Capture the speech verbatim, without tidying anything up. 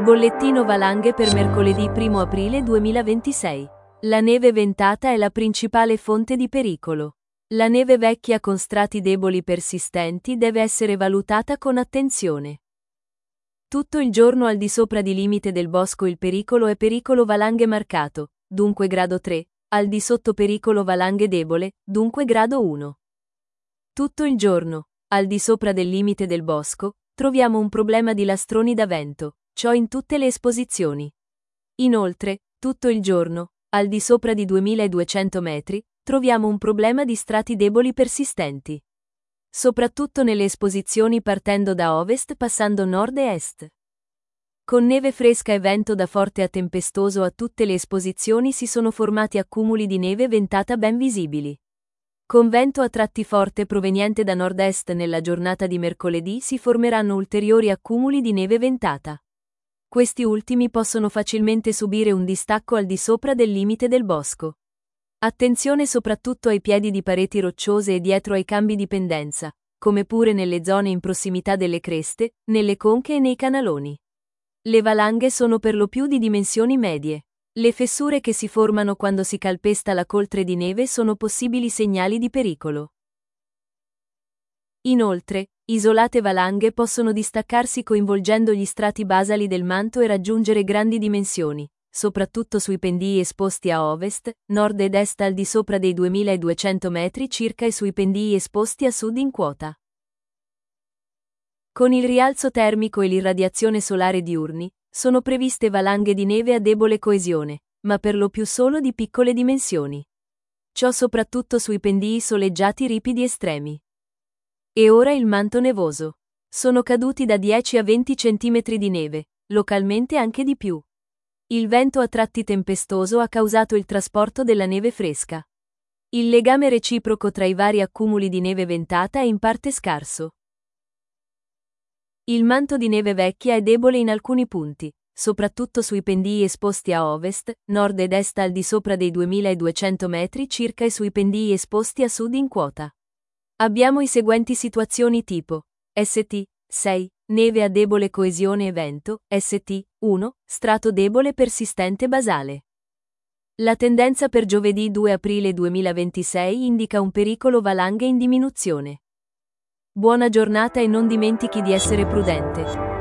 Bollettino valanghe per mercoledì primo aprile duemilaventisei. La neve ventata è la principale fonte di pericolo. La neve vecchia con strati deboli persistenti deve essere valutata con attenzione. Tutto il giorno al di sopra di limite del bosco il pericolo è pericolo valanghe marcato, dunque grado tre, al di sotto pericolo valanghe debole, dunque grado uno. Tutto il giorno, al di sopra del limite del bosco, troviamo un problema di lastroni da vento, ciò in tutte le esposizioni. Inoltre, tutto il giorno, al di sopra di duemiladuecento metri, troviamo un problema di strati deboli persistenti. Soprattutto nelle esposizioni partendo da ovest passando nord e est. Con neve fresca e vento da forte a tempestoso a tutte le esposizioni si sono formati accumuli di neve ventata ben visibili. Con vento a tratti forte proveniente da nord-est nella giornata di mercoledì si formeranno ulteriori accumuli di neve ventata. Questi ultimi possono facilmente subire un distacco al di sopra del limite del bosco. Attenzione soprattutto ai piedi di pareti rocciose e dietro ai cambi di pendenza, come pure nelle zone in prossimità delle creste, nelle conche e nei canaloni. Le valanghe sono per lo più di dimensioni medie. Le fessure che si formano quando si calpesta la coltre di neve sono possibili segnali di pericolo. Inoltre, isolate valanghe possono distaccarsi coinvolgendo gli strati basali del manto e raggiungere grandi dimensioni, soprattutto sui pendii esposti a ovest, nord ed est al di sopra dei duemiladuecento metri circa e sui pendii esposti a sud in quota. Con il rialzo termico e l'irradiazione solare diurni, sono previste valanghe di neve a debole coesione, ma per lo più solo di piccole dimensioni. Ciò soprattutto sui pendii soleggiati ripidi estremi. E ora il manto nevoso. Sono caduti da dieci a venti centimetri di neve, localmente anche di più. Il vento a tratti tempestoso ha causato il trasporto della neve fresca. Il legame reciproco tra i vari accumuli di neve ventata è in parte scarso. Il manto di neve vecchia è debole in alcuni punti, soprattutto sui pendii esposti a ovest, nord ed est al di sopra dei duemiladuecento metri circa e sui pendii esposti a sud in quota. Abbiamo i seguenti situazioni tipo S T sei, neve a debole coesione e vento, S T uno, strato debole persistente basale. La tendenza per giovedì due aprile duemilaventisei indica un pericolo valanghe in diminuzione. Buona giornata e non dimentichi di essere prudente.